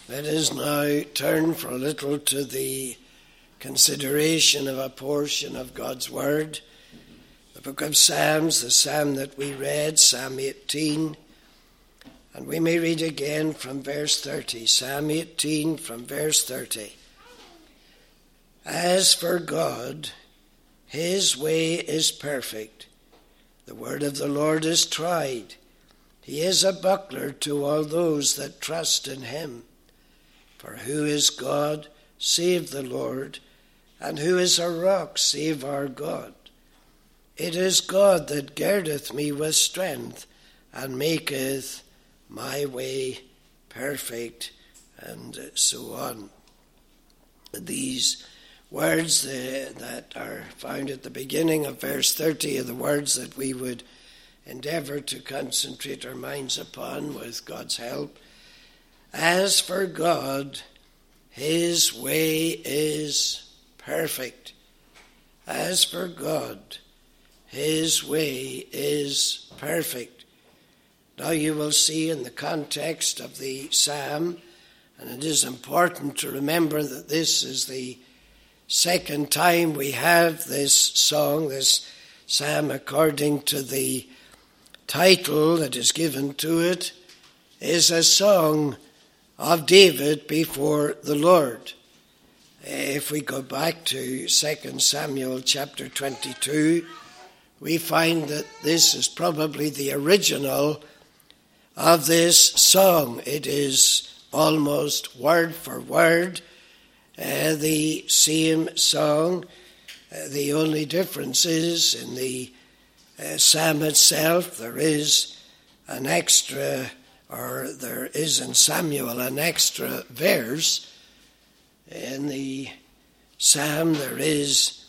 Let us now turn for a little to the consideration of a portion of God's Word. The book of Psalms, the psalm that we read, Psalm 18. And we may read again from verse 30. Psalm 18 from verse 30. As for God, his way is perfect. The word of the Lord is tried. He is a buckler to all those that trust in him. For who is God, save the Lord, and who is a rock, save our God? It is God that girdeth me with strength, and maketh my way perfect, and so on. These words that are found at the beginning of verse 30 are the words that we would endeavour to concentrate our minds upon with God's help. As for God, his way is perfect. As for God, his way is perfect. Now you will see in the context of the psalm, and it is important to remember that this is the second time we have this song, this psalm, according to the title that is given to it, is a song of David before the Lord. If we go back to 2 Samuel chapter 22, we find that this is probably the original of this song. It is almost word for word the same song. The only difference is in the psalm itself there is an extra, or there is in Samuel an extra verse. In the psalm there is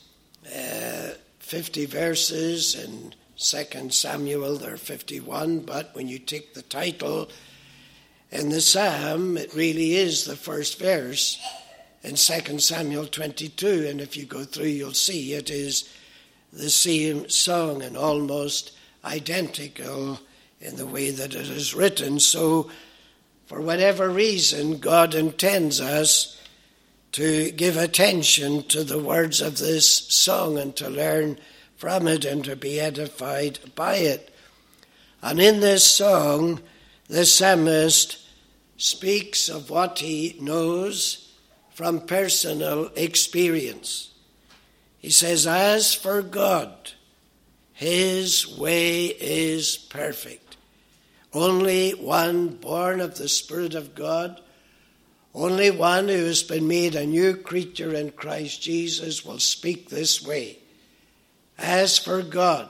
50 verses. In 2 Samuel there are 51, but when you take the title in the psalm, it really is the first verse in 2 Samuel 22, and if you go through you'll see it is the same song and almost identical in the way that it is written. So for whatever reason, God intends us to give attention to the words of this song and to learn from it and to be edified by it. And in this song, the psalmist speaks of what he knows from personal experience. He says, as for God, his way is perfect. Only one born of the Spirit of God, only one who has been made a new creature in Christ Jesus will speak this way. As for God,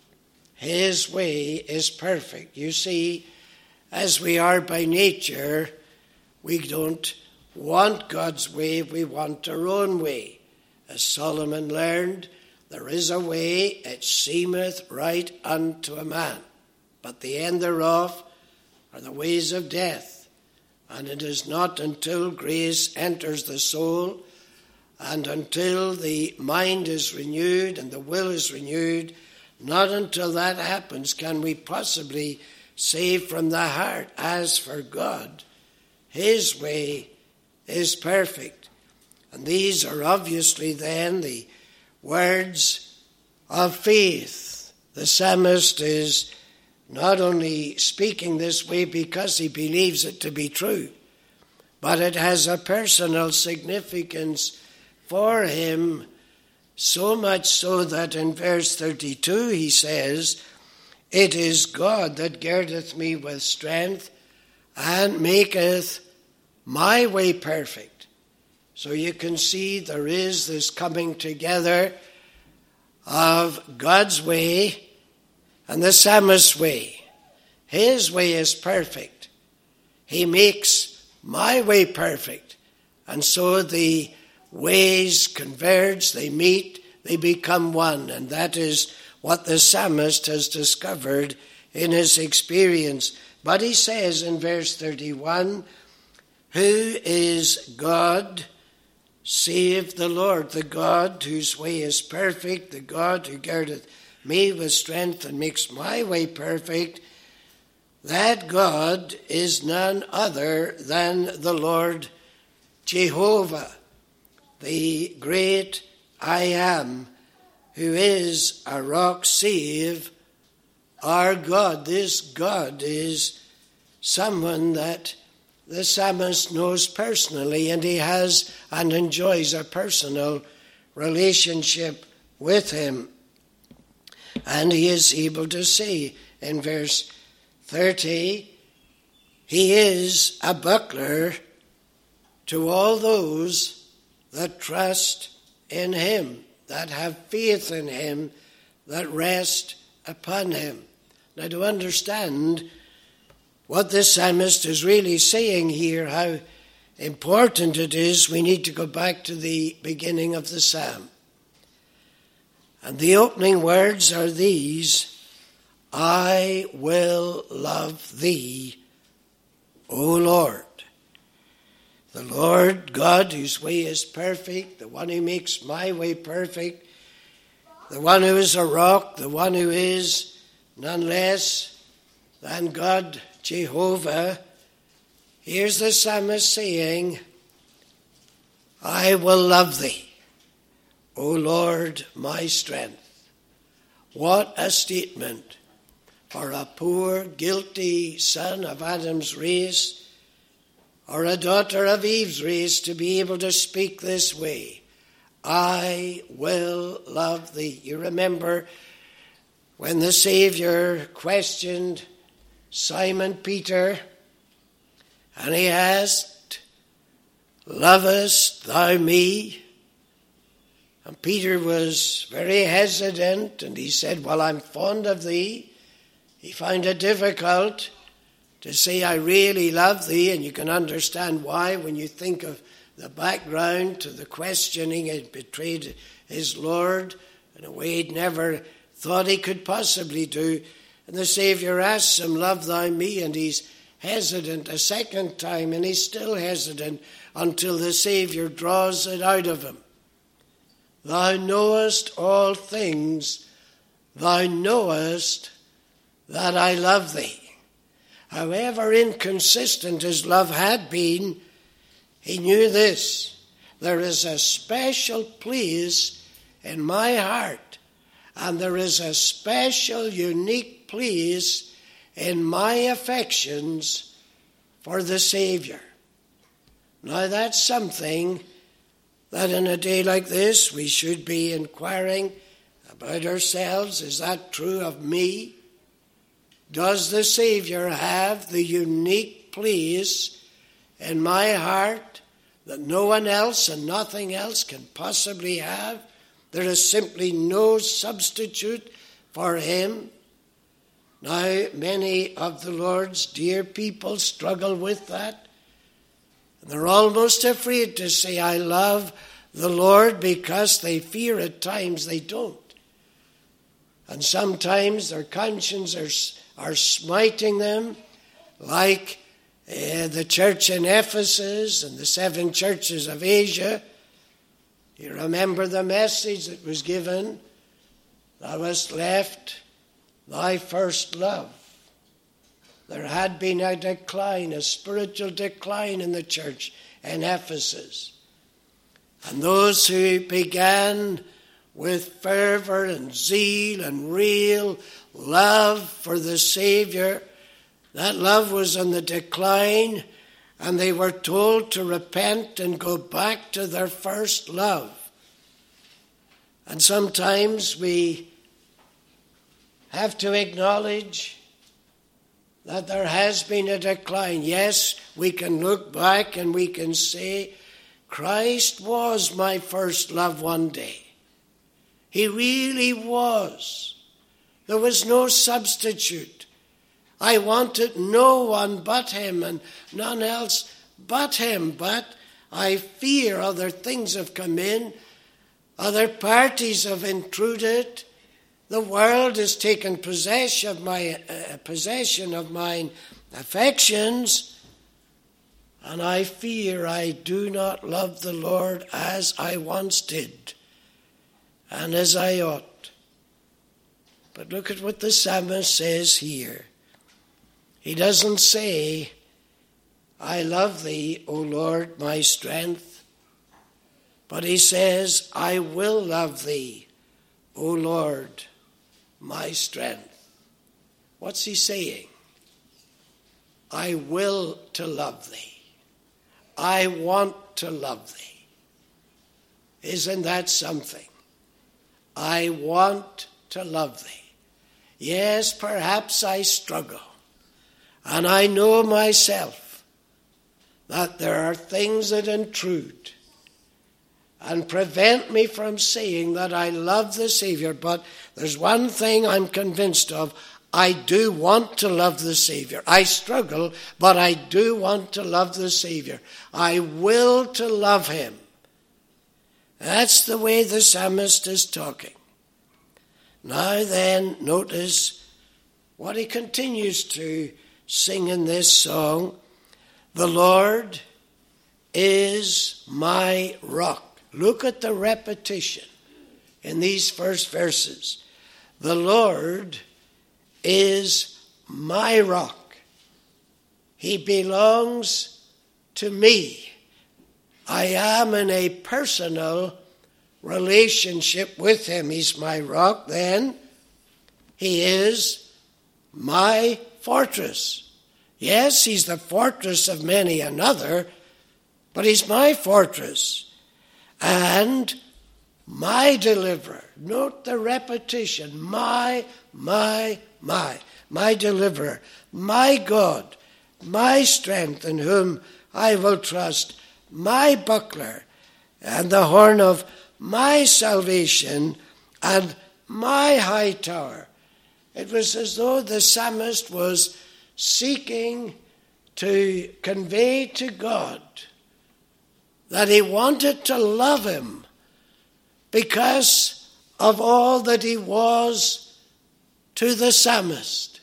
his way is perfect. You see, as we are by nature, we don't want God's way, we want our own way. As Solomon learned, there is a way, it seemeth right unto a man, but the end thereof are the ways of death. And it is not until grace enters the soul and until the mind is renewed and the will is renewed, not until that happens can we possibly say from the heart, as for God, his way is perfect. And these are obviously then the words of faith. The psalmist is not only speaking this way because he believes it to be true, but it has a personal significance for him, so much so that in verse 32 he says, it is God that girdeth me with strength and maketh my way perfect. So you can see there is this coming together of God's way and the psalmist's way. His way is perfect. He makes my way perfect. And so the ways converge, they meet, they become one. And that is what the psalmist has discovered in his experience. But he says in verse 31, who is God save the Lord, the God whose way is perfect, the God who girdeth me with strength and makes my way perfect. That God is none other than the Lord Jehovah, the great I Am, who is a rock save our God. This God is someone that the psalmist knows personally, and he has and enjoys a personal relationship with him. And he is able to say in verse 30, he is a buckler to all those that trust in him, that have faith in him, that rest upon him. Now, to understand what this psalmist is really saying here, how important it is, we need to go back to the beginning of the psalm. And the opening words are these: I will love thee, O Lord. The Lord God, whose way is perfect, the one who makes my way perfect, the one who is a rock, the one who is none less than God Jehovah. Here's the psalmist saying, I will love thee, O Lord, my strength. What a statement for a poor, guilty son of Adam's race, or a daughter of Eve's race, to be able to speak this way. I will love thee. You remember when the Savior questioned Simon Peter, and he asked, lovest thou me? And Peter was very hesitant, and he said, well, I'm fond of thee. He found it difficult to say, I really love thee, and you can understand why when you think of the background to the questioning. He betrayed his Lord in a way he'd never thought he could possibly do. And the Savior asks him, love thou me? And he's hesitant a second time, and he's still hesitant until the Savior draws it out of him. Thou knowest all things, thou knowest that I love thee. However inconsistent his love had been, he knew this: there is a special place in my heart, and there is a special, unique place in my affections for the Savior. Now that's something that in a day like this we should be inquiring about ourselves. Is that true of me? Does the Savior have the unique place in my heart that no one else and nothing else can possibly have? There is simply no substitute for him. Now, many of the Lord's dear people struggle with that. And they're almost afraid to say, I love the Lord, because they fear at times they don't. And sometimes their conscience are smiting them, like the church in Ephesus and the 7 churches of Asia. You remember the message that was given, thou hast left thy first love. There had been a decline, a spiritual decline in the church in Ephesus. And those who began with fervor and zeal and real love for the Savior, that love was on the decline, and they were told to repent and go back to their first love. And sometimes we have to acknowledge that there has been a decline. Yes, we can look back and we can say, Christ was my first love one day. He really was. There was no substitute. I wanted no one but him and none else but him. But I fear other things have come in. Other parties have intruded. The world has taken possession of my affections. And I fear I do not love the Lord as I once did and as I ought. But look at what the psalmist says here. He doesn't say, I love thee, O Lord, my strength. But he says, I will love thee, O Lord, my strength. What's he saying? I will to love thee. I want to love thee. Isn't that something? I want to love thee. Yes, perhaps I struggle. And I know myself that there are things that intrude and prevent me from saying that I love the Savior. But there's one thing I'm convinced of. I do want to love the Savior. I struggle, but I do want to love the Savior. I will to love him. That's the way the psalmist is talking. Now then, notice what he continues to sing in this song. The Lord is my rock. Look at the repetition in these first verses. The Lord is my rock. He belongs to me. I am in a personal relationship with him. He's my rock. Then he is my fortress. Yes, he's the fortress of many another, but he's my fortress and my deliverer. Note the repetition. My deliverer, my God, my strength in whom I will trust, my buckler and the horn of my salvation and my high tower. It was as though the psalmist was seeking to convey to God that he wanted to love him because of all that he was to the psalmist.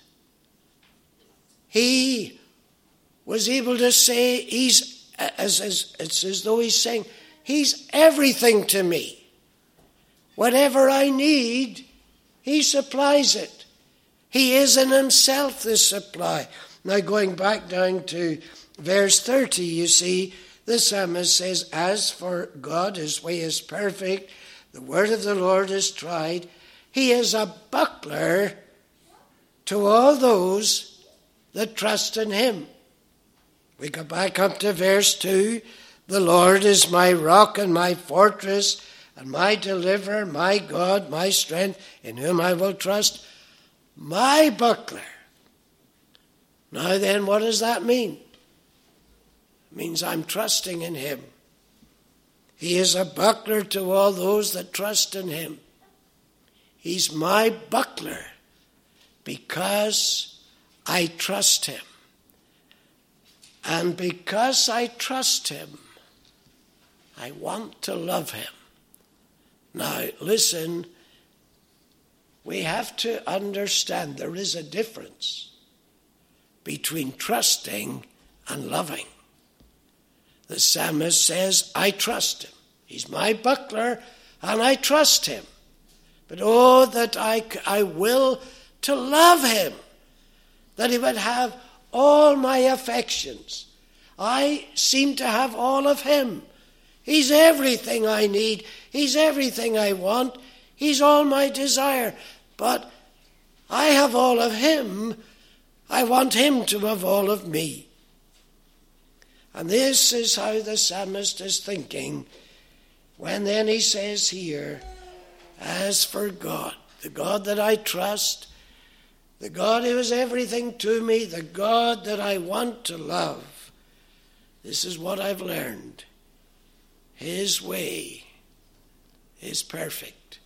He was able to say, it's as though he's saying, he's everything to me. Whatever I need, he supplies it. He is in himself the supply. Now going back down to verse 30, you see, the psalmist says, as for God, his way is perfect. The word of the Lord is tried. He is a buckler to all those that trust in him. We go back up to verse 2. The Lord is my rock and my fortress and my deliverer, my God, my strength, in whom I will trust, my buckler. Now then, what does that mean? It means I'm trusting in him. He is a buckler to all those that trust in him. He's my buckler because I trust him. And because I trust him, I want to love him. Now, listen, we have to understand there is a difference between trusting and loving. The psalmist says, I trust him. He's my buckler, and I trust him. But oh, that I will to love him, that he would have all my affections. I seem to have all of him. He's everything I need. He's everything I want. He's all my desire. But I have all of him. I want him to have all of me. And this is how the psalmist is thinking when then he says here, as for God, the God that I trust, the God who is everything to me, the God that I want to love, this is what I've learned. His way is perfect.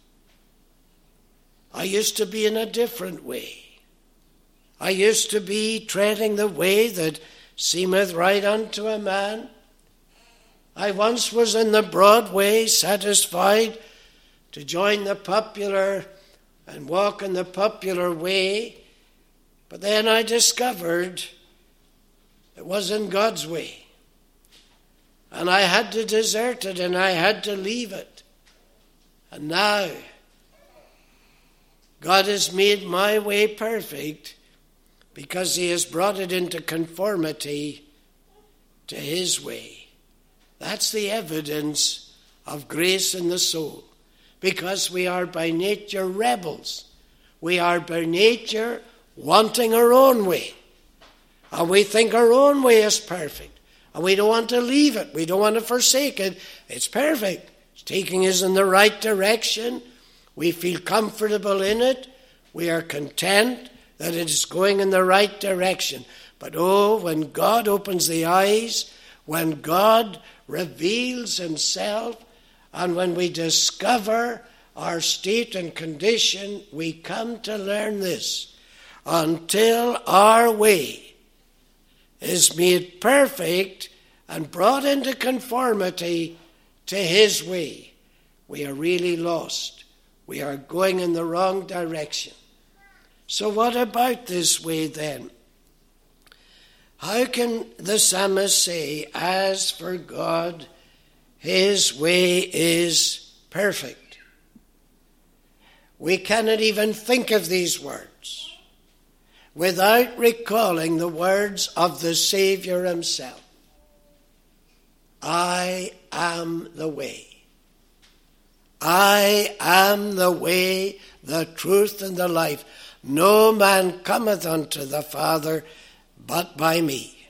I used to be in a different way. I used to be treading the way that seemeth right unto a man. I once was in the broad way, satisfied to join the popular and walk in the popular way. But then I discovered it wasn't God's way. And I had to desert it and I had to leave it. And now God has made my way perfect because he has brought it into conformity to his way. That's the evidence of grace in the soul, because we are by nature rebels. We are by nature wanting our own way. And we think our own way is perfect. And we don't want to leave it. We don't want to forsake it. It's perfect. It's taking us in the right direction. We feel comfortable in it. We are content that it is going in the right direction. But when God opens the eyes, when God reveals himself, and when we discover our state and condition, we come to learn this. Until our way is made perfect and brought into conformity to his way, we are really lost. We are going in the wrong direction. So what about this way then? How can the psalmist say, as for God, his way is perfect? We cannot even think of these words without recalling the words of the Savior himself. I am the way. I am the way, the truth, and the life. No man cometh unto the Father but by me.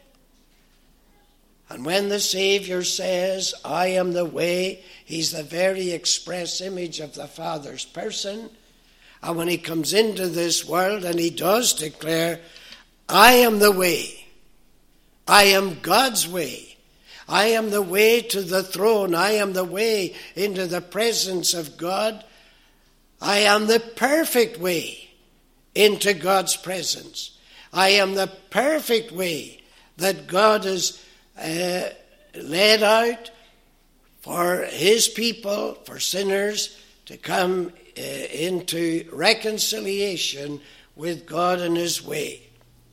And when the Savior says, I am the way, he's the very express image of the Father's person. And when he comes into this world and he does declare, I am the way. I am God's way. I am the way to the throne. I am the way into the presence of God. I am the perfect way into God's presence. I am the perfect way that God has laid out for his people, for sinners, to come into reconciliation with God and his way.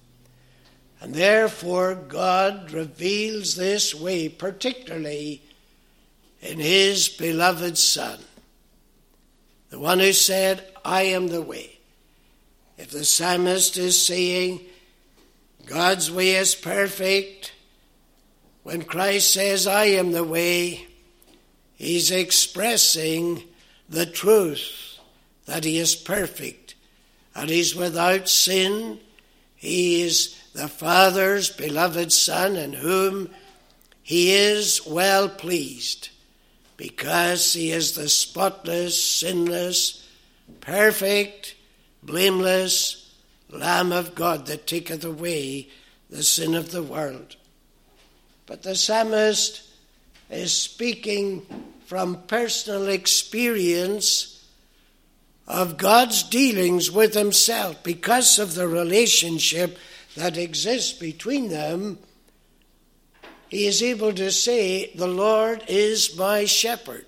And therefore God reveals this way particularly in his beloved Son, the one who said, I am the way. If the psalmist is saying God's way is perfect, when Christ says, I am the way, he's expressing the truth that he is perfect and he's without sin. He is the Father's beloved Son, in whom he is well pleased, because he is the spotless, sinless, perfect, blameless Lamb of God that taketh away the sin of the world. But the psalmist is speaking from personal experience of God's dealings with himself. Because of the relationship that exists between them, he is able to say, the Lord is my shepherd.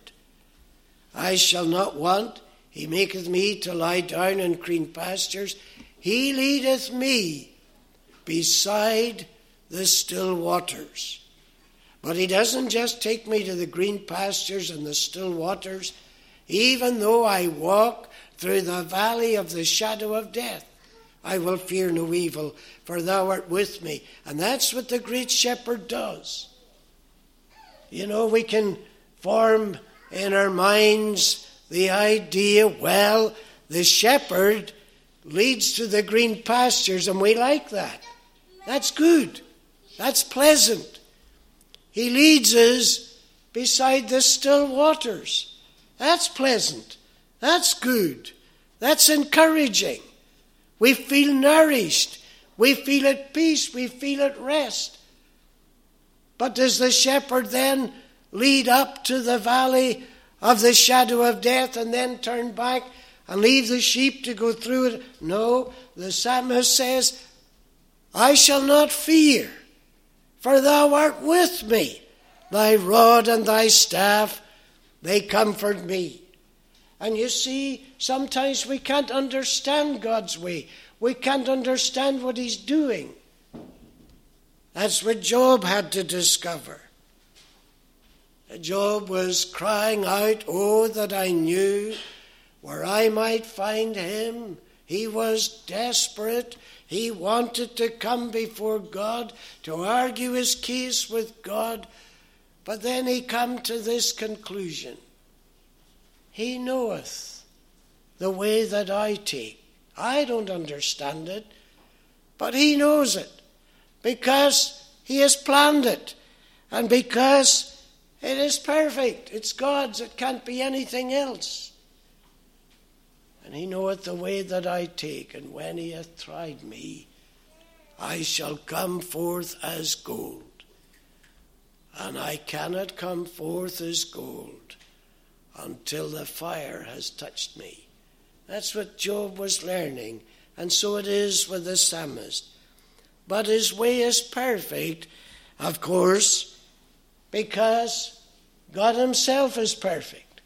I shall not want. He maketh me to lie down in green pastures. He leadeth me beside the still waters. But he doesn't just take me to the green pastures and the still waters. Even though I walk through the valley of the shadow of death, I will fear no evil, for thou art with me. And that's what the great shepherd does. You know, we can form in our minds the idea, well, the shepherd leads to the green pastures, and we like that. That's good. That's pleasant. He leads us beside the still waters. That's pleasant. That's good. That's encouraging. We feel nourished. We feel at peace. We feel at rest. But does the shepherd then lead up to the valley of the shadow of death and then turn back and leave the sheep to go through it? No, the psalmist says, I shall not fear, for thou art with me. Thy rod and thy staff, they comfort me. And you see, sometimes we can't understand God's way. We can't understand what he's doing. That's what Job had to discover. Job was crying out, oh, that I knew where I might find him. He was desperate. He wanted to come before God, to argue his case with God, but then he come to this conclusion. He knoweth the way that I take. I don't understand it, but he knows it because he has planned it and because it is perfect. It's God's. It can't be anything else. And he knoweth the way that I take, and when he hath tried me, I shall come forth as gold. And I cannot come forth as gold until the fire has touched me. That's what Job was learning, and so it is with the psalmist. But his way is perfect, of course, because God himself is perfect.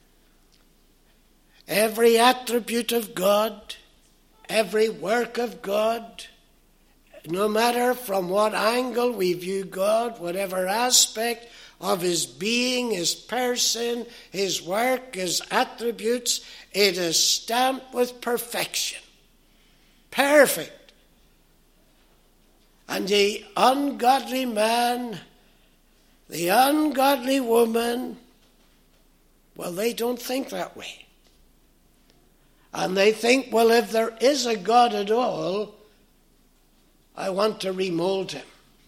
Every attribute of God, every work of God, no matter from what angle we view God, whatever aspect of his being, his person, his work, his attributes, it is stamped with perfection. Perfect. And the ungodly man, the ungodly woman, well, they don't think that way. And they think, well, if there is a God at all, I want to remold him.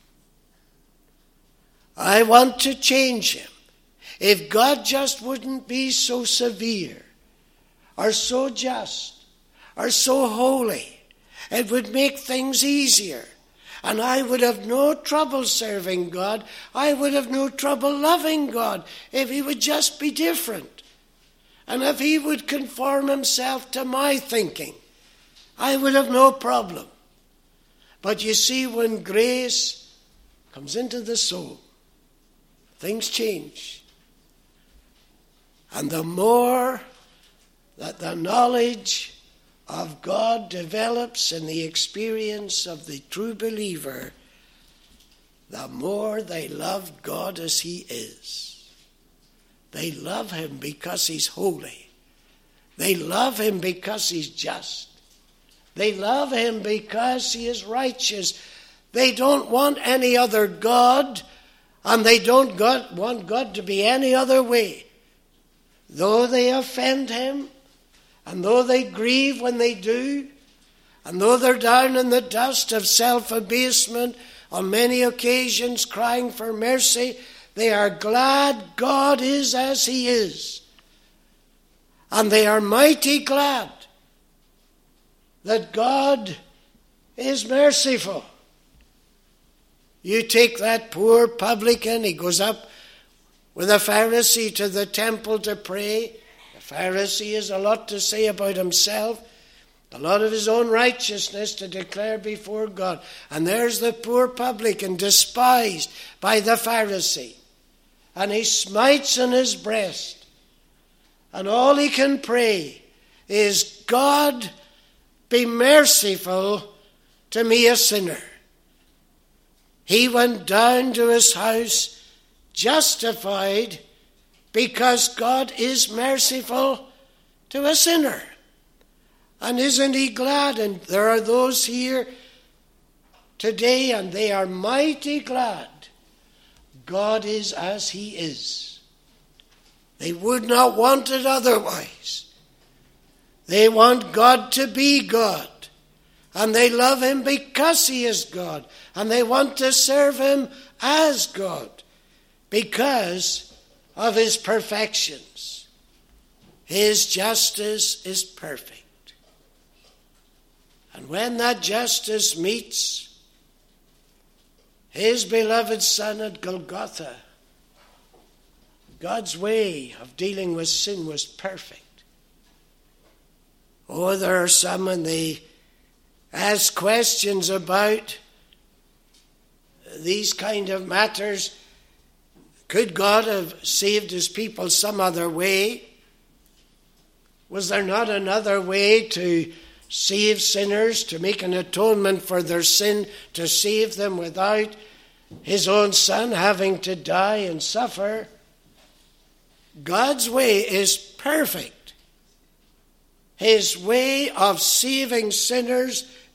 I want to change him. If God just wouldn't be so severe, or so just, or so holy, it would make things easier. And I would have no trouble serving God. I would have no trouble loving God if he would just be different. And if he would conform himself to my thinking, I would have no problem. But you see, when grace comes into the soul, things change. And the more that the knowledge of God develops in the experience of the true believer, the more they love God as he is. They love him because he's holy. They love him because he's just. They love him because he is righteous. They don't want any other God, and they don't want God to be any other way. Though they offend him, and though they grieve when they do, and though they're down in the dust of self-abasement on many occasions crying for mercy, they are glad God is as he is. And they are mighty glad that God is merciful. You take that poor publican, he goes up with a Pharisee to the temple to pray. The Pharisee has a lot to say about himself, a lot of his own righteousness to declare before God. And there's the poor publican, despised by the Pharisee. And he smites on his breast. And all he can pray is, God, be merciful to me, a sinner. He went down to his house justified because God is merciful to a sinner. And isn't he glad? And there are those here today, and they are mighty glad God is as he is. They would not want it otherwise. They want God to be God. And they love him because he is God. And they want to serve him as God because of his perfections. His justice is perfect. And when that justice meets his beloved Son at Golgotha, God's way of dealing with sin was perfect. Oh, there are some, and they ask questions about these kind of matters. Could God have saved his people some other way? Was there not another way to save sinners, to make an atonement for their sin, to save them without his own Son having to die and suffer? God's way is perfect. His way of saving sinners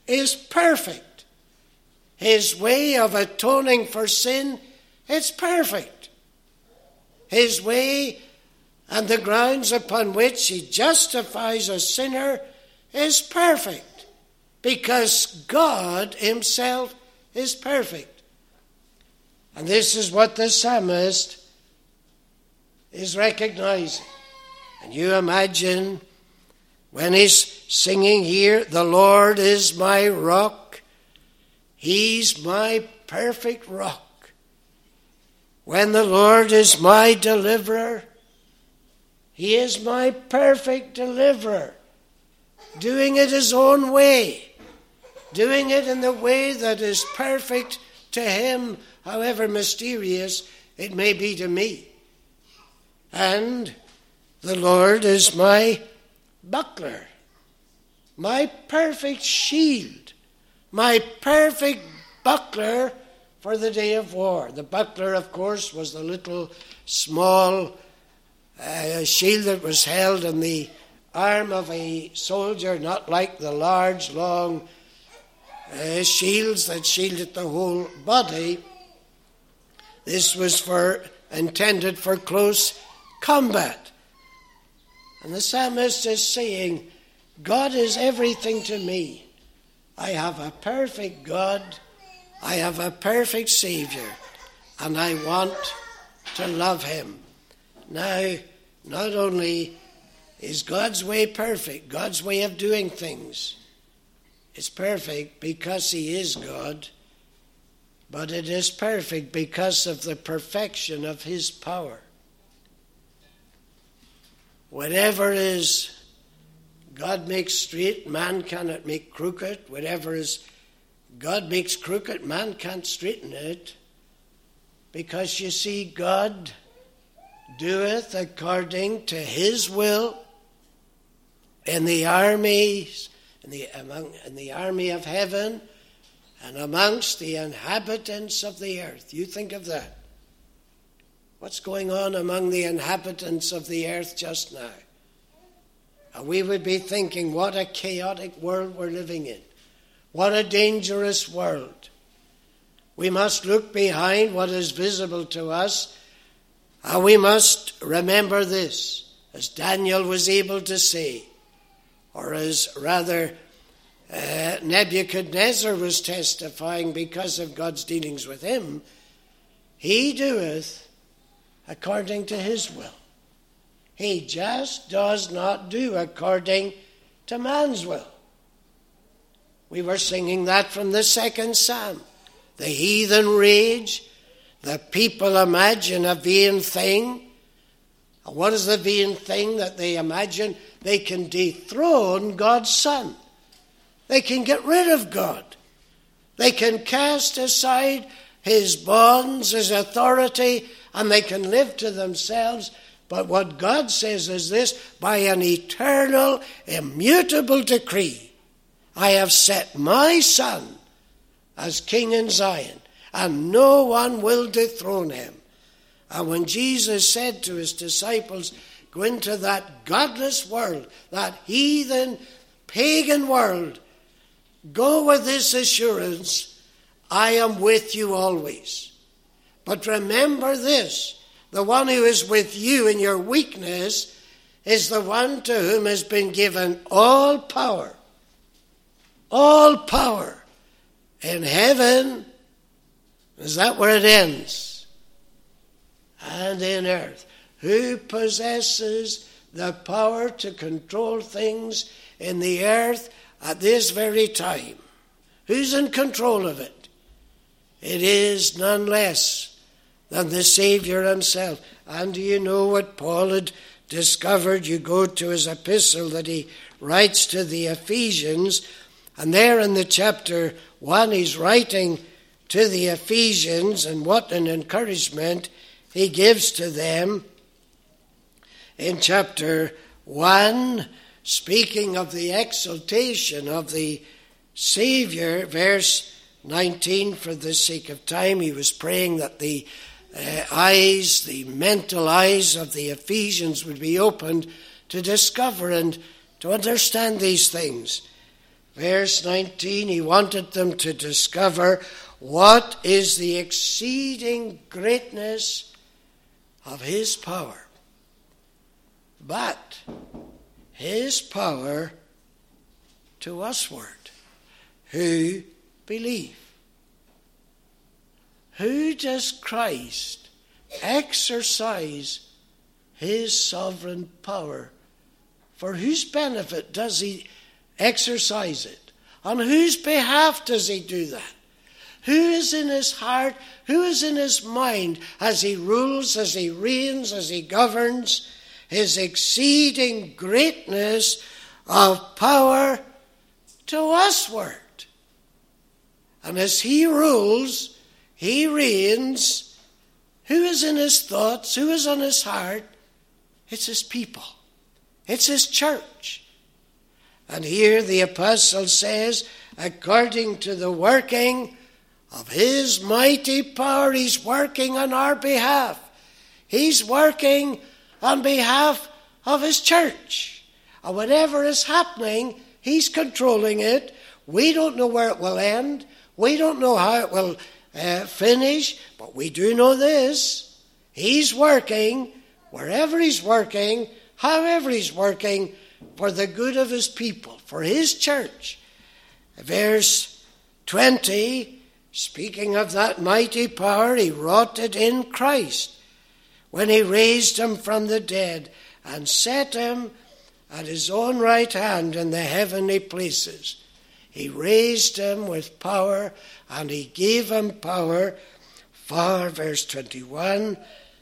is perfect. His way of atoning for sin is perfect. His way and the grounds upon which he justifies a sinner is perfect, because God himself is perfect. And this is what the psalmist is recognizing. And you imagine when he's singing here, the Lord is my rock, he's my perfect rock. When the Lord is my deliverer, he is my perfect deliverer, doing it his own way, doing it in the way that is perfect to him, however mysterious it may be to me. And the Lord is my buckler, my perfect shield, my perfect buckler for the day of war. The buckler, of course, was the little small shield that was held in the arm of a soldier, not like the large, long shields that shielded the whole body. This was intended for close combat. And the psalmist is saying, God is everything to me. I have a perfect God, I have a perfect Savior, and I want to love him. Now, not only is God's way perfect, God's way of doing things is perfect because he is God, but it is perfect because of the perfection of his power. Whatever is God makes straight, man cannot make crooked. Whatever is God makes crooked, man can't straighten it. Because you see, God doeth according to his will in the armies, in the army of heaven, and amongst the inhabitants of the earth. You think of that. What's going on among the inhabitants of the earth just now? And we would be thinking, what a chaotic world we're living in. What a dangerous world. We must look behind what is visible to us, and we must remember this, as Daniel was able to say, or as rather Nebuchadnezzar was testifying because of God's dealings with him, he doeth according to his will. He just does not do according to man's will. We were singing that from the second psalm. The heathen rage, the people imagine a vain thing. And what is the vain thing that they imagine? They can dethrone God's Son. They can get rid of God. They can cast aside his bonds, his authority, and they can live to themselves. But what God says is this: by an eternal, immutable decree, I have set my Son as King in Zion, and no one will dethrone him. And when Jesus said to his disciples, go into that godless world, that heathen, pagan world, go with this assurance, I am with you always. But remember this, the one who is with you in your weakness is the one to whom has been given all power in heaven. Is that where it ends? And in earth. Who possesses the power to control things in the earth at this very time? Who's in control of it? It is none less than the Savior himself. And do you know what Paul had discovered? You go to his epistle that he writes to the Ephesians, and there in the chapter 1 he's writing to the Ephesians, and what an encouragement he gives to them. In chapter 1, speaking of the exaltation of the Savior, verse 19, for the sake of time, he was praying that the mental eyes of the Ephesians would be opened to discover and to understand these things. Verse 19, he wanted them to discover what is the exceeding greatness of his power. But his power to usward, who believe. Who does Christ exercise his sovereign power? For whose benefit does he exercise it? On whose behalf does he do that? Who is in his heart? Who is in his mind as he rules, as he reigns, as he governs? His exceeding greatness of power to usward. And as he rules, he reigns. Who is in his thoughts? Who is on his heart? It's his people. It's his church. And here the apostle says, according to the working of his mighty power, he's working on our behalf. He's working on behalf of his church. And whatever is happening, he's controlling it. We don't know where it will end. We don't know how it will finish. But we do know this. He's working, wherever he's working, however he's working, for the good of his people, for his church. Verse 20, speaking of that mighty power, he wrought it in Christ, when he raised him from the dead and set him at his own right hand in the heavenly places. He raised him with power, and he gave him power far, verse 21,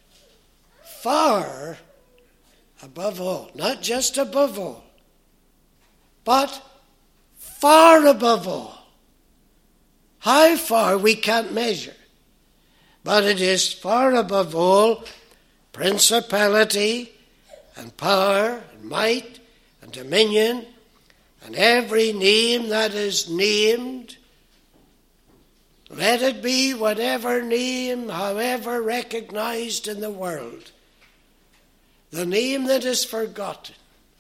far above all, not just above all, but far above all. How far we can't measure, but it is far above all principality and power and might and dominion and every name that is named. Let it be whatever name, however recognized in the world. The name that is forgotten.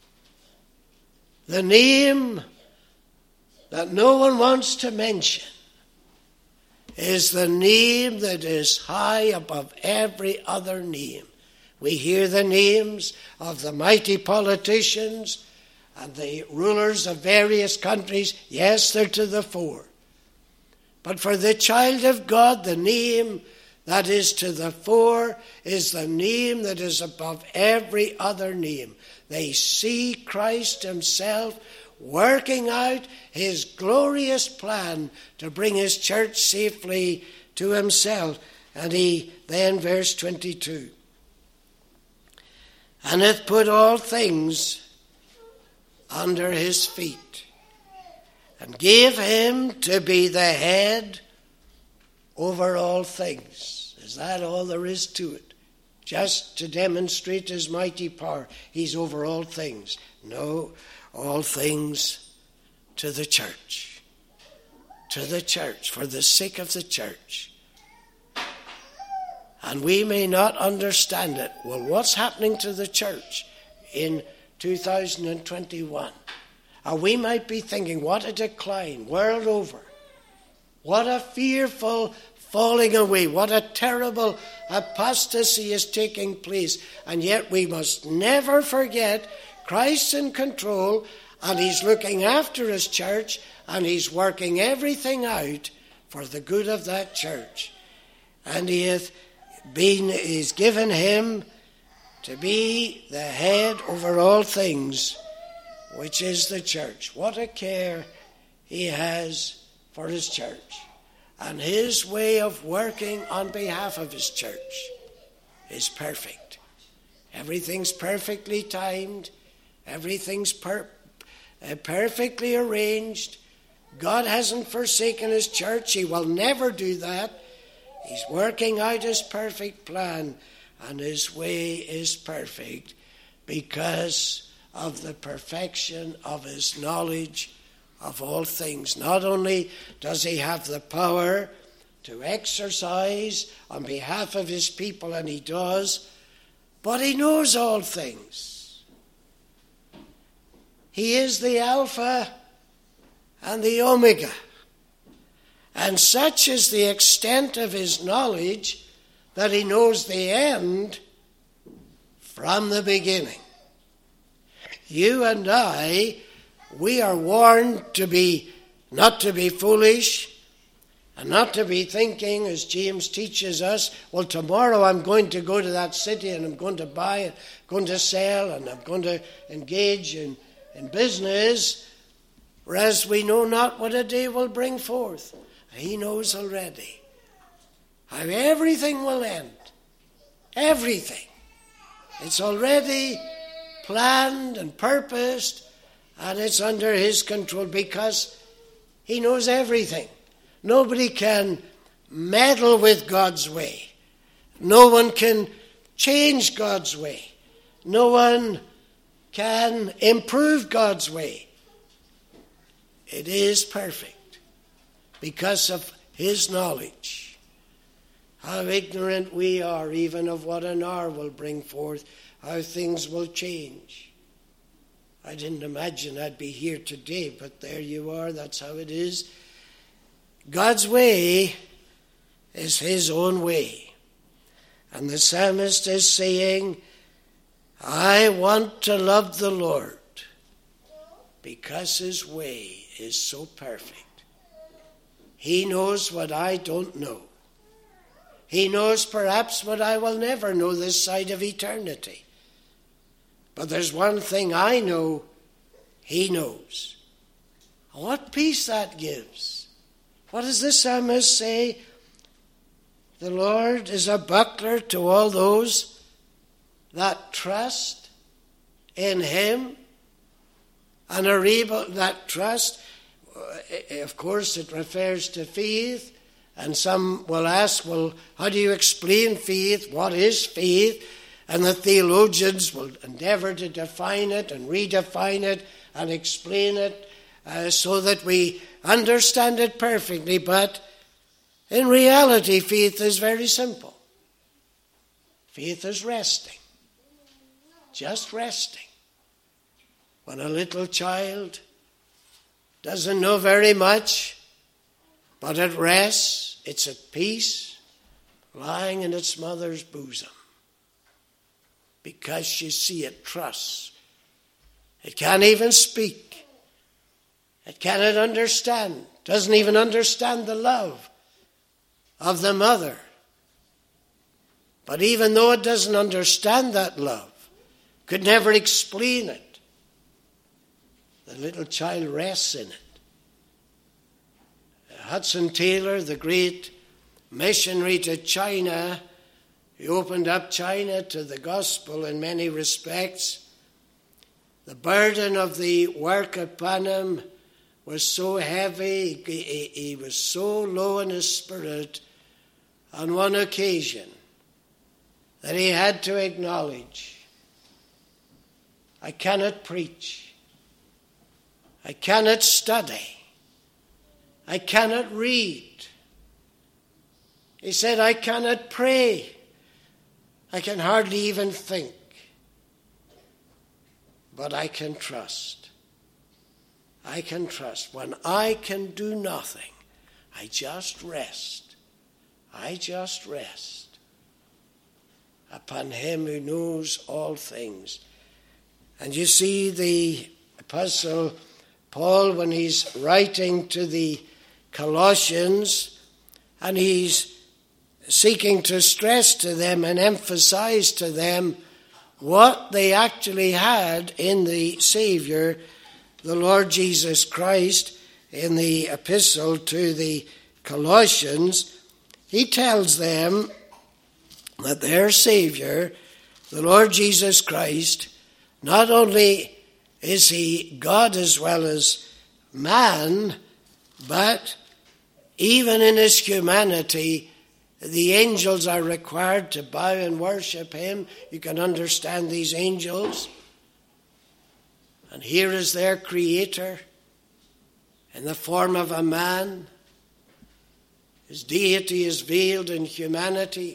The name that no one wants to mention is the name that is high above every other name. We hear the names of the mighty politicians and the rulers of various countries. Yes, they're to the fore. But for the child of God, the name that is to the fore is the name that is above every other name. They see Christ himself working out his glorious plan to bring his church safely to himself. And he then, verse 22, and hath put all things under his feet, and gave him to be the head over all things. Is that all there is to it? Just to demonstrate his mighty power. He's over all things. No, all things to the church. To the church, for the sake of the church. And we may not understand it. Well, what's happening to the church in 2021? And we might be thinking, what a decline, world over. What a fearful falling away. What a terrible apostasy is taking place. And yet we must never forget Christ's in control, and he's looking after his church, and he's working everything out for the good of that church. And he's given him to be the head over all things, which is the church. What a care he has for his church. And his way of working on behalf of his church is perfect. Everything's perfectly timed. Everything's perfectly arranged. God hasn't forsaken his church. He will never do that. He's working out his perfect plan, and his way is perfect because of the perfection of his knowledge of all things. Not only does he have the power to exercise on behalf of his people, and he does, but he knows all things. He is the Alpha and the Omega. And such is the extent of his knowledge that he knows the end from the beginning. You and I, we are warned not to be foolish and not to be thinking, as James teaches us, well, tomorrow I'm going to go to that city and I'm going to buy and going to sell and I'm going to engage in business, whereas we know not what a day will bring forth. He knows already how everything will end. Everything. It's already planned and purposed, and it's under his control because he knows everything. Nobody can meddle with God's way. No one can change God's way. No one can improve God's way. It is perfect because of his knowledge. How ignorant we are even of what an hour will bring forth, how things will change. I didn't imagine I'd be here today, but there you are, that's how it is. God's way is his own way. And the psalmist is saying, I want to love the Lord because his way is so perfect. He knows what I don't know. He knows perhaps what I will never know this side of eternity. But there's one thing I know, he knows. What peace that gives. What does the psalmist say? The Lord is a buckler to all those that trust in him and are able, that trust, of course it refers to faith. And some will ask, well, how do you explain faith? What is faith? And the theologians will endeavor to define it and redefine it and explain it so that we understand it perfectly. But in reality, faith is very simple. Faith is resting. Just resting. When a little child doesn't know very much, but it rests, it's at peace, lying in its mother's bosom. Because you see, it trusts. It can't even speak. It cannot understand. Doesn't even understand the love of the mother. But even though it doesn't understand that love, could never explain it, the little child rests in it. Hudson Taylor, the great missionary to China, he opened up China to the gospel in many respects. The burden of the work upon him was so heavy, he was so low in his spirit on one occasion that he had to acknowledge, I cannot preach, I cannot study, I cannot read. He said, I cannot pray. I can hardly even think. But I can trust. I can trust. When I can do nothing, I just rest. I just rest upon him who knows all things. And you see the Apostle Paul, when he's writing to the Colossians, and he's seeking to stress to them and emphasize to them what they actually had in the Savior, the Lord Jesus Christ. In the epistle to the Colossians, he tells them that their Savior, the Lord Jesus Christ, not only is he God as well as man, but even in his humanity, the angels are required to bow and worship him. You can understand these angels. And here is their Creator in the form of a man. His deity is veiled in humanity.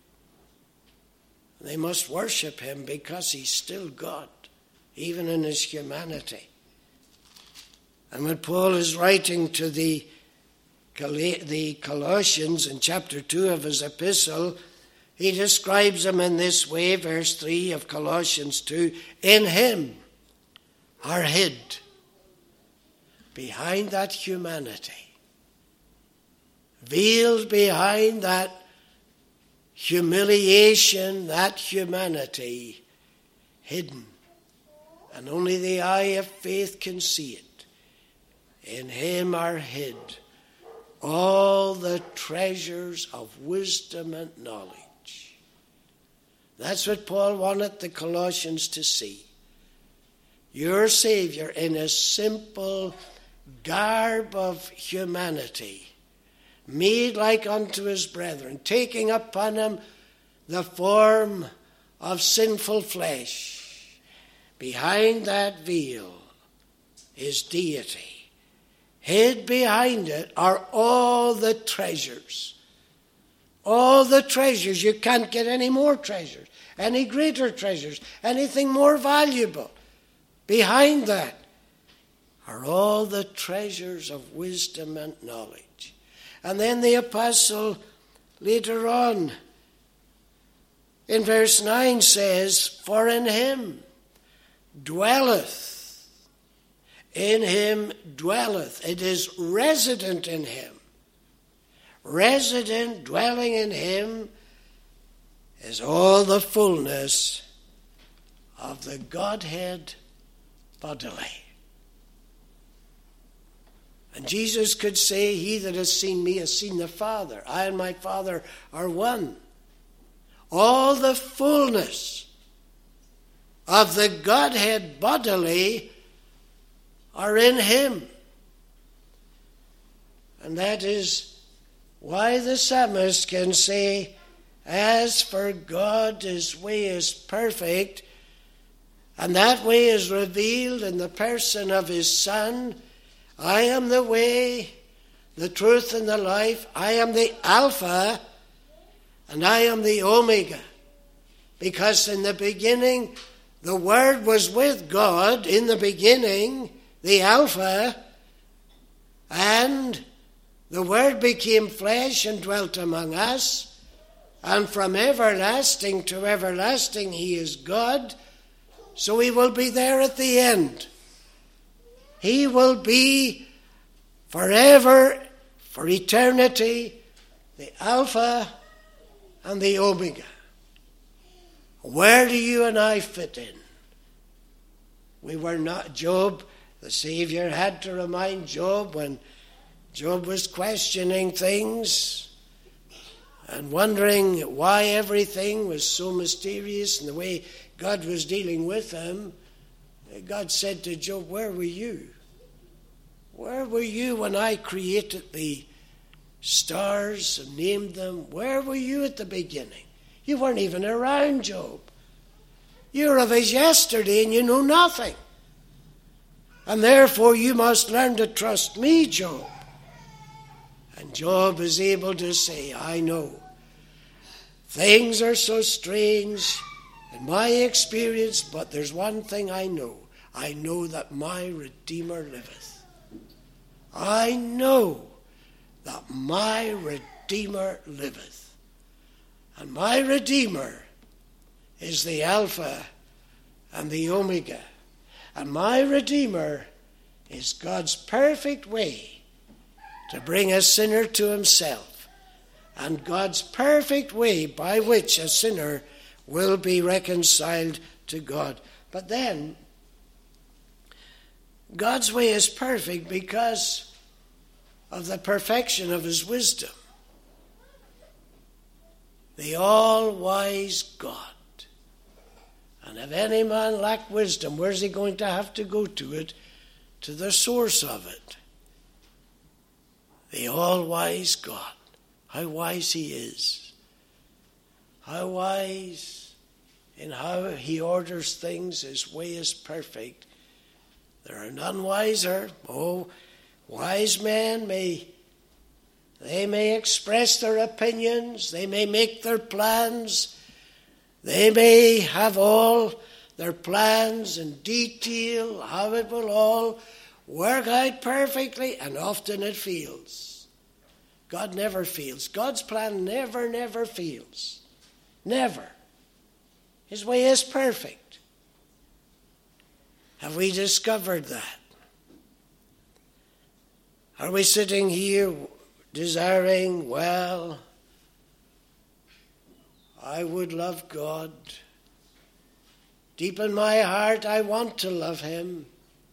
They must worship him because he's still God, even in his humanity. And when Paul is writing to the Colossians in chapter 2 of his epistle, he describes them in this way, verse 3 of Colossians 2, in him are hid, behind that humanity, veiled behind that humiliation, that humanity, hidden. And only the eye of faith can see it. In him are hid all the treasures of wisdom and knowledge. That's what Paul wanted the Colossians to see. Your Savior, in a simple garb of humanity, made like unto his brethren, taking upon him the form of sinful flesh. Behind that veil is deity. Hid behind it are all the treasures. All the treasures. You can't get any more treasures, any greater treasures, anything more valuable. Behind that are all the treasures of wisdom and knowledge. And then the apostle later on in verse 9 says, for in him dwelleth. In him dwelleth. It is resident in him. Resident, dwelling in him, is all the fullness of the Godhead bodily. And Jesus could say, he that has seen me has seen the Father. I and my Father are one. All the fullness of the Godhead bodily are in him. And that is why the psalmist can say, as for God, his way is perfect, and that way is revealed in the person of his Son. I am the way, the truth, and the life. I am the Alpha, and I am the Omega. Because in the beginning, the Word was with God, in the beginning, the Alpha, and the Word became flesh and dwelt among us, and from everlasting to everlasting he is God, so he will be there at the end. He will be forever, for eternity, the Alpha and the Omega. Where do you and I fit in? We were not Job. The Savior had to remind Job when Job was questioning things and wondering why everything was so mysterious and the way God was dealing with him. God said to Job, where were you? Where were you when I created the stars and named them? Where were you at the beginning? You weren't even around, Job. You're of his yesterday and you know nothing. And therefore you must learn to trust me, Job. And Job is able to say, I know. Things are so strange in my experience, but there's one thing I know. I know that my Redeemer liveth. I know that my Redeemer liveth. And my Redeemer is the Alpha and the Omega. And my Redeemer is God's perfect way to bring a sinner to himself, and God's perfect way by which a sinner will be reconciled to God. But then, God's way is perfect because of the perfection of his wisdom. The all-wise God. And if any man lack wisdom, where's he going to have to go to it? To the source of it. The all-wise God. How wise he is. How wise in how he orders things. His way is perfect. There are none wiser. Oh, wise men may express their opinions. They may make their plans. They may have all their plans in detail, how it will all work out perfectly, and often it fails. God never fails. God's plan never fails. Never. His way is perfect. Have we discovered that? Are we sitting here desiring, well, I would love God. Deep in my heart, I want to love him.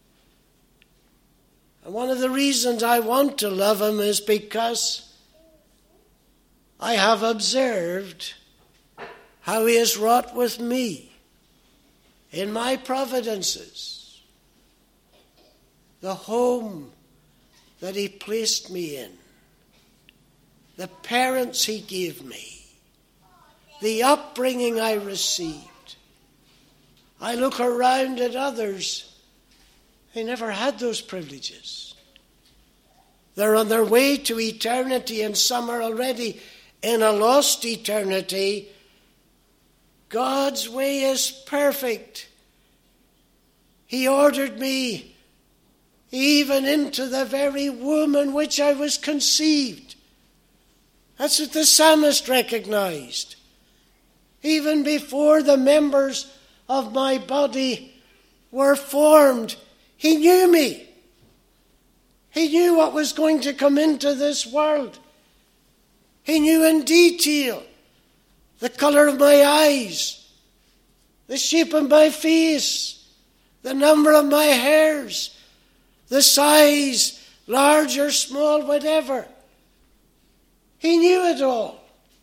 And one of the reasons I want to love him is because I have observed how he has wrought with me in my providences, the home that he placed me in, the parents he gave me, the upbringing I received. I look around at others, they never had those privileges. They're on their way to eternity, and some are already in a lost eternity. God's way is perfect. He ordered me even into the very womb in which I was conceived. That's what the psalmist recognized. Even before the members of my body were formed, he knew me. He knew what was going to come into this world. He knew in detail the color of my eyes, the shape of my face, the number of my hairs, the size, large or small, whatever. He knew it all.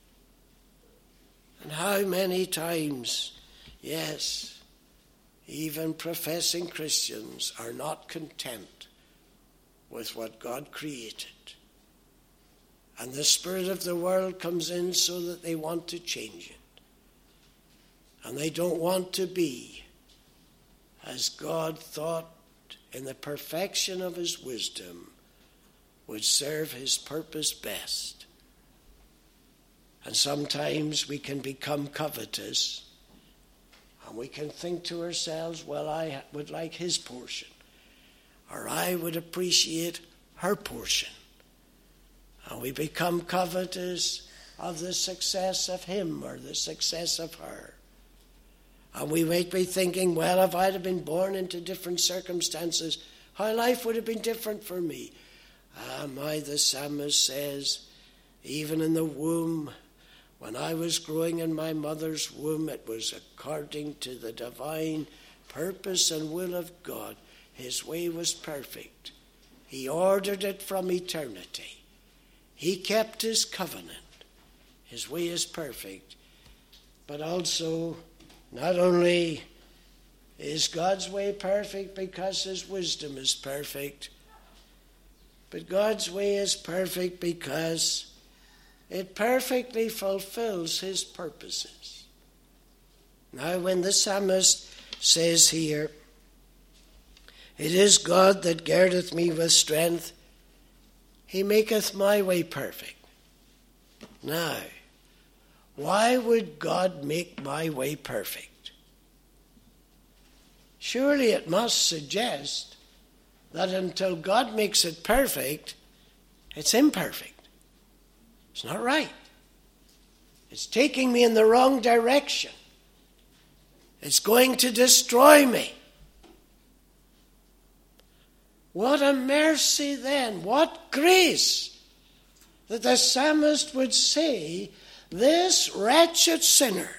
And how many times, yes, even professing Christians are not content with what God created. And the spirit of the world comes in so that they want to change it. And they don't want to be as God thought in the perfection of his wisdom would serve his purpose best. And sometimes we can become covetous, and we can think to ourselves, well, I would like his portion, or I would appreciate her portion. And we become covetous of the success of him or the success of her. And we might be thinking, well, if I'd have been born into different circumstances, how life would have been different for me. The psalmist says, even in the womb, when I was growing in my mother's womb, it was according to the divine purpose and will of God. His way was perfect. He ordered it from eternity. He kept his covenant. His way is perfect. But also, not only is God's way perfect because his wisdom is perfect, but God's way is perfect because it perfectly fulfills his purposes. Now, when the psalmist says here, it is God that girdeth me with strength, he maketh my way perfect. Now, why would God make my way perfect? Surely it must suggest that until God makes it perfect, it's imperfect. It's not right. It's taking me in the wrong direction. It's going to destroy me. What a mercy then, what grace that the psalmist would say, this wretched sinner,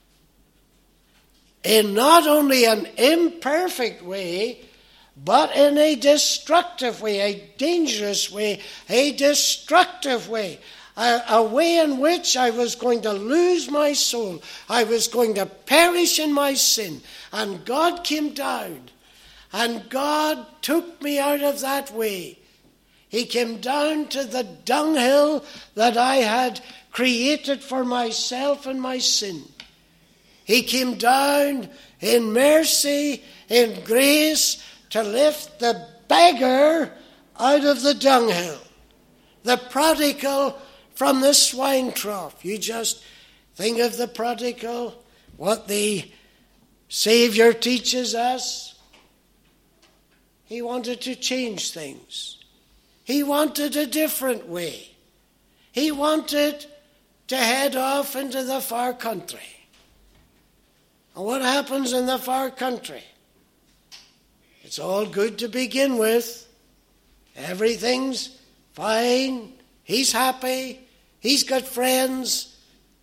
in not only an imperfect way, but in a destructive way, a dangerous way, a destructive way, a way in which I was going to lose my soul, I was going to perish in my sin, and God came down. And God took me out of that way. He came down to the dunghill that I had created for myself and my sin. He came down in mercy, in grace, to lift the beggar out of the dunghill, the prodigal from the swine trough. You just think of the prodigal, what the Savior teaches us. He wanted to change things. He wanted a different way. He wanted to head off into the far country. And what happens in the far country? It's all good to begin with. Everything's fine. He's happy. He's got friends.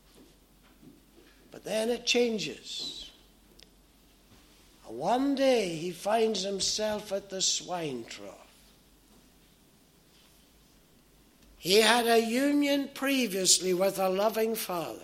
But then it changes. And one day he finds himself at the swine trough. He had a union previously with a loving father,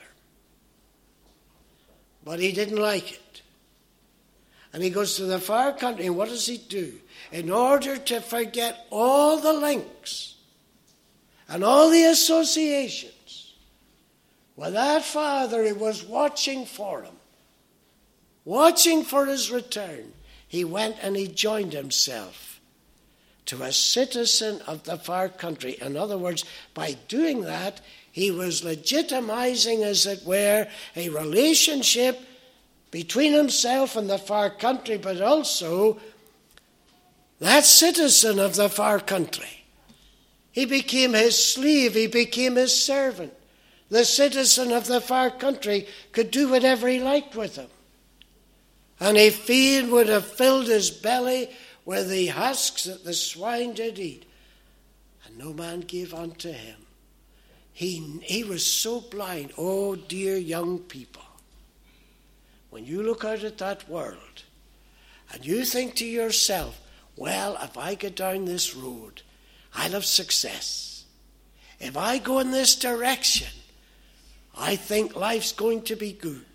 but he didn't like it. And he goes to the far country, and what does he do? In order to forget all the links and all the associations with that father who was watching for him, watching for his return, he went and he joined himself to a citizen of the far country. In other words, by doing that, he was legitimizing, as it were, a relationship between himself and the far country, but also that citizen of the far country. He became his slave, he became his servant. The citizen of the far country could do whatever he liked with him. And he would have filled his belly with the husks that the swine did eat. And no man gave unto him. He was so blind. Oh, dear young people, when you look out at that world and you think to yourself, well, if I get down this road, I'll have success. If I go in this direction, I think life's going to be good.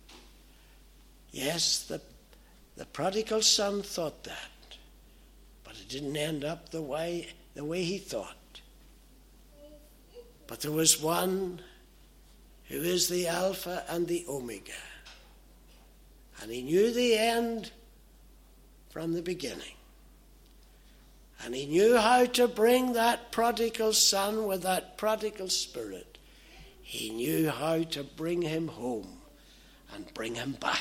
Yes, the prodigal son thought that. But it didn't end up the way he thought. But there was one who is the Alpha and the Omega. And he knew the end from the beginning. And he knew how to bring that prodigal son with that prodigal spirit. He knew how to bring him home and bring him back.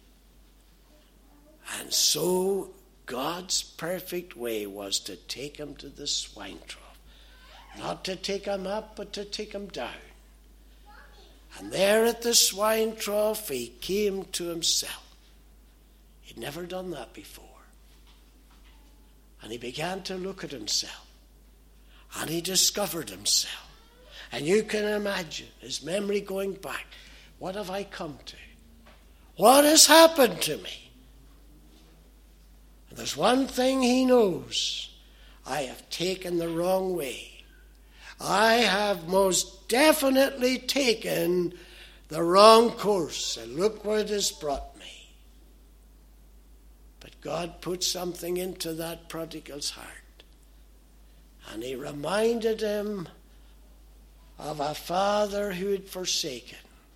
And so God's perfect way was to take him to the swine trough. Not to take him up, but to take him down. And there at the swine trough, he came to himself. He'd never done that before. And he began to look at himself. And he discovered himself. And you can imagine his memory going back. What have I come to? What has happened to me? And there's one thing he knows. I have taken the wrong way. I have most definitely taken the wrong course. And look where it has brought me. But God put something into that prodigal's heart. And he reminded him of a father who had forsaken.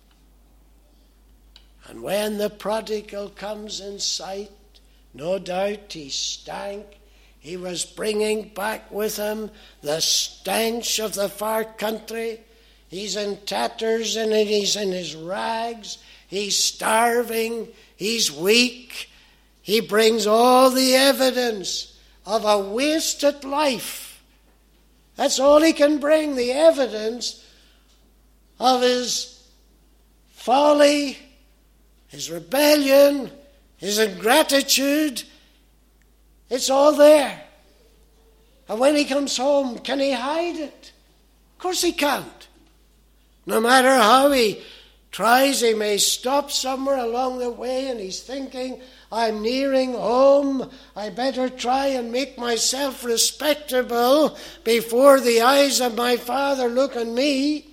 And when the prodigal comes in sight, no doubt he stank. He was bringing back with him the stench of the far country. He's in tatters and he's in his rags. He's starving. He's weak. He brings all the evidence of a wasted life. That's all he can bring, the evidence of his folly, his rebellion, his ingratitude. It's all there. And when he comes home, can he hide it? Of course he can't. No matter how he tries, he may stop somewhere along the way and he's thinking, I'm nearing home. I better try and make myself respectable before the eyes of my father look on me.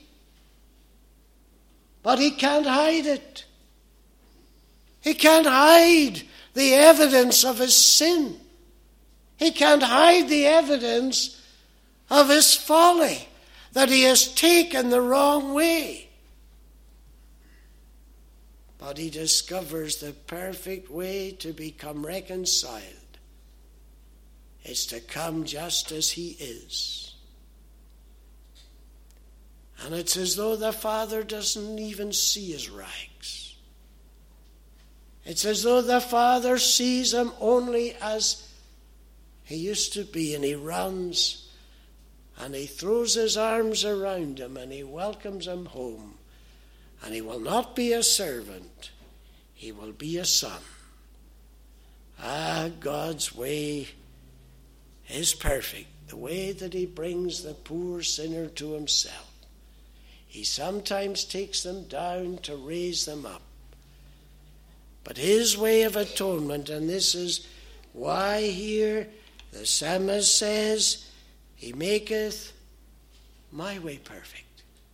But he can't hide it. He can't hide the evidence of his sin. He can't hide the evidence of his folly, that he has taken the wrong way. But he discovers the perfect way to become reconciled is to come just as he is. And it's as though the father doesn't even see his rags. It's as though the father sees him only as he used to be, and he runs and he throws his arms around him and he welcomes him home. And he will not be a servant, he will be a son. God's way is perfect. The way that he brings the poor sinner to himself. He sometimes takes them down to raise them up. But his way of atonement, and this is why here the psalmist says, he maketh my way perfect.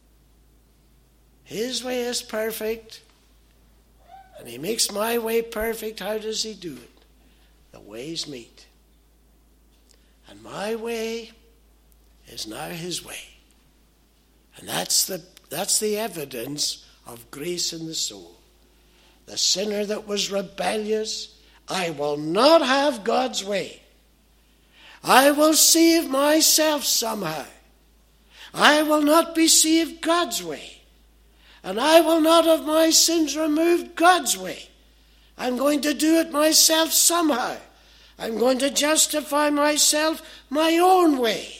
His way is perfect, and he makes my way perfect. How does he do it? The ways meet. And my way is now his way. And that's the evidence of grace in the soul. The sinner that was rebellious, I will not have God's way. I will save myself somehow. I will not be saved God's way. And I will not have my sins removed God's way. I'm going to do it myself somehow. I'm going to justify myself my own way.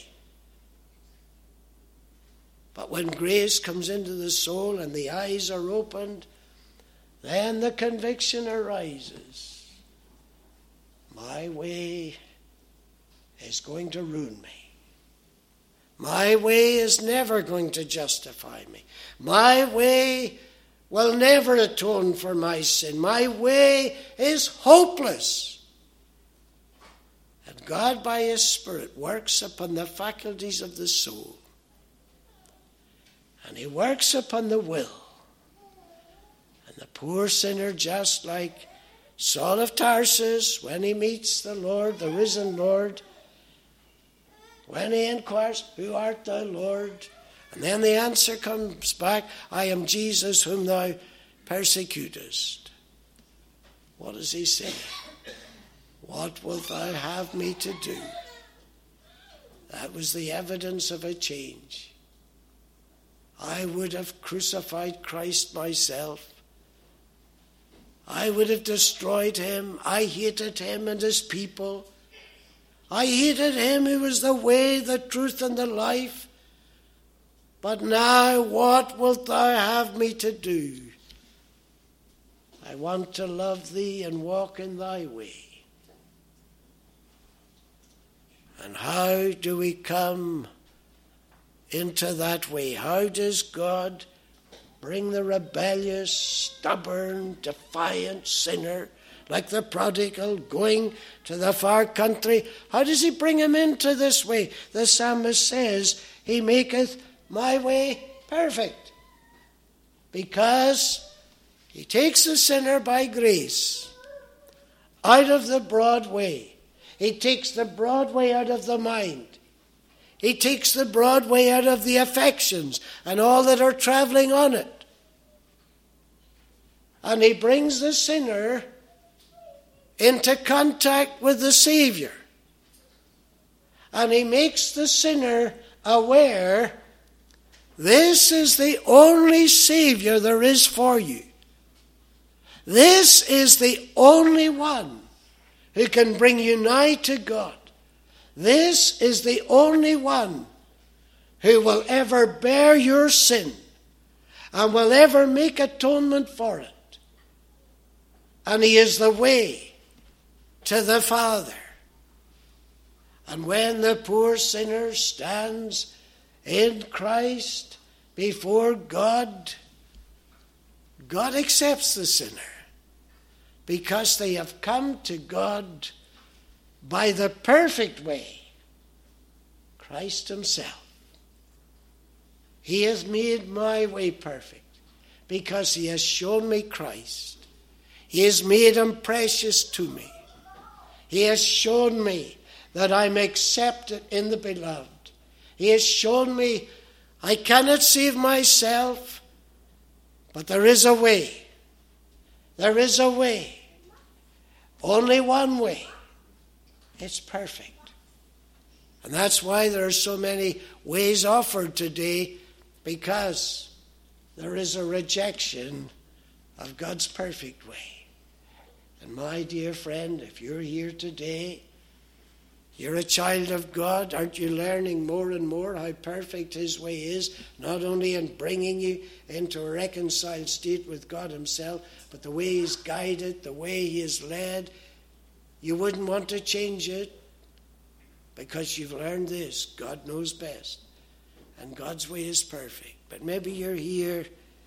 But when grace comes into the soul and the eyes are opened, then the conviction arises. My way is going to ruin me. My way is never going to justify me. My way will never atone for my sin. My way is hopeless. And God, by his Spirit, works upon the faculties of the soul. And he works upon the will. And the poor sinner, just like Saul of Tarsus, when he meets the Lord, the risen Lord, when he inquires, who art thou, Lord? And then the answer comes back, I am Jesus whom thou persecutest. What does he say? What wilt thou have me to do? That was the evidence of a change. I would have crucified Christ myself. I would have destroyed him. I hated him and his people. I hated him who was the way, the truth, and the life. But now what wilt thou have me to do? I want to love thee and walk in thy way. And how do we come into that way? How does God bring the rebellious, stubborn, defiant sinner like the prodigal going to the far country? How does he bring him into this way? The psalmist says, he maketh my way perfect. Because he takes the sinner by grace out of the broad way. He takes the broad way out of the mind. He takes the broad way out of the affections and all that are traveling on it. And he brings the sinner into contact with the Savior. And he makes the sinner aware, this is the only Savior there is for you. This is the only one who can bring you nigh to God. This is the only one who will ever bear your sin and will ever make atonement for it. And he is the way to the Father. And when the poor sinner stands in Christ before God, God accepts the sinner because they have come to God by the perfect way, Christ himself. He has made my way perfect because he has shown me Christ. He has made him precious to me. He has shown me that I'm accepted in the beloved. He has shown me I cannot save myself, but there is a way. There is a way. Only one way. It's perfect. And that's why there are so many ways offered today, because there is a rejection of God's perfect way. And my dear friend, if you're here today You're a child of God. Aren't you learning more and more how perfect his way is, not only in bringing you into a reconciled state with God himself, but the way he's guided, the way he is led. You wouldn't want to change it because you've learned this. God knows best, and God's way is perfect. But maybe you're here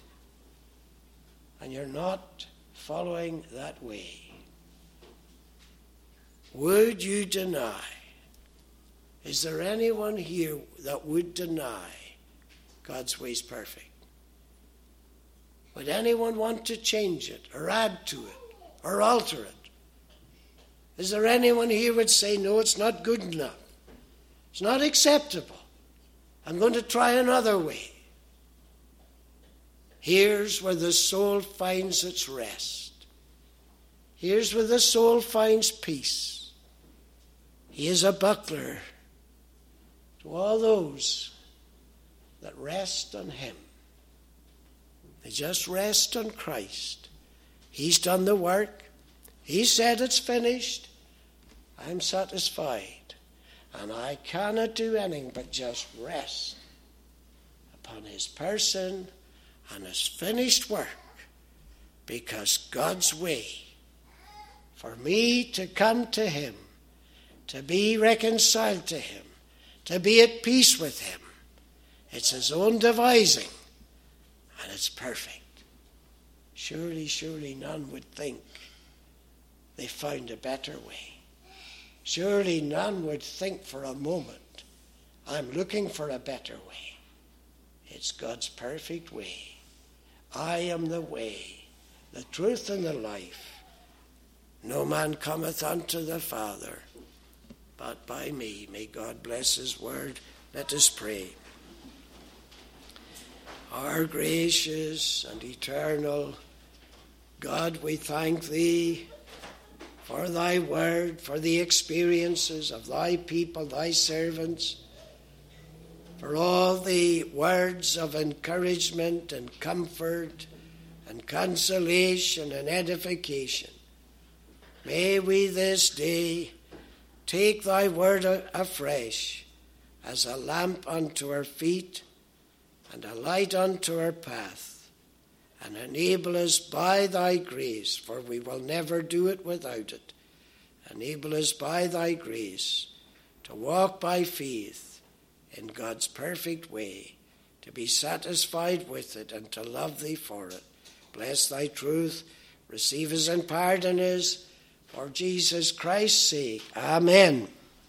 and you're not following that way. Would you deny? Is there anyone here that would deny God's way is perfect? Would anyone want to change it or add to it or alter it? Is there anyone here who would say, no, it's not good enough. It's not acceptable. I'm going to try another way. Here's where the soul finds its rest. Here's where the soul finds peace. He is a buckler to all those that rest on him. They just rest on Christ. He's done the work. He said it's finished. I'm satisfied. And I cannot do anything but just rest upon his person and his finished work, because God's way for me to come to him, to be reconciled to him, to be at peace with him, it's his own devising, and it's perfect. Surely, surely none would think they found a better way. Surely none would think for a moment, I'm looking for a better way. It's God's perfect way. I am the way, the truth, and the life. No man cometh unto the Father but by me. May God bless his word. Let us pray. Our gracious and eternal God, we thank thee for thy word, for the experiences of thy people, thy servants, for all the words of encouragement and comfort and consolation and edification. May we this day take thy word afresh as a lamp unto our feet and a light unto our path, and enable us by thy grace, for we will never do it without it, enable us by thy grace to walk by faith in God's perfect way, to be satisfied with it and to love thee for it. Bless thy truth, receive us and pardon us, for Jesus Christ's sake. Amen.